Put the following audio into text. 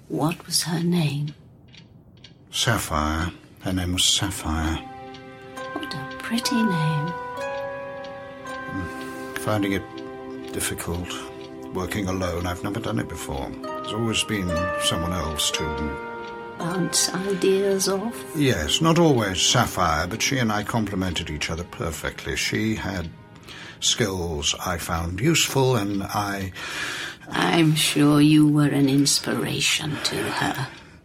What was her name? Sapphire. Her name was Sapphire. What a pretty name. Finding it difficult, working alone. I've never done it before. There's always been someone else to bounce ideas off? Yes, not always Sapphire, but she and I complemented each other perfectly. She had skills I found useful, and I'm sure you were an inspiration to her.